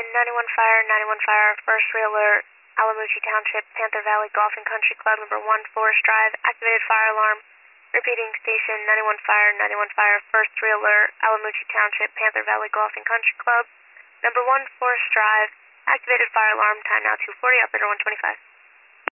91 Fire, 91 Fire, first alert, Alamucci Township, Panther Valley Golf and Country Club, number 1 Forest Drive, activated fire alarm. Repeating station, 91 Fire, first alert, Alamucci Township, Panther Valley Golf and Country Club, number 1 Forest Drive, activated fire alarm, time now 2:40, operator 125.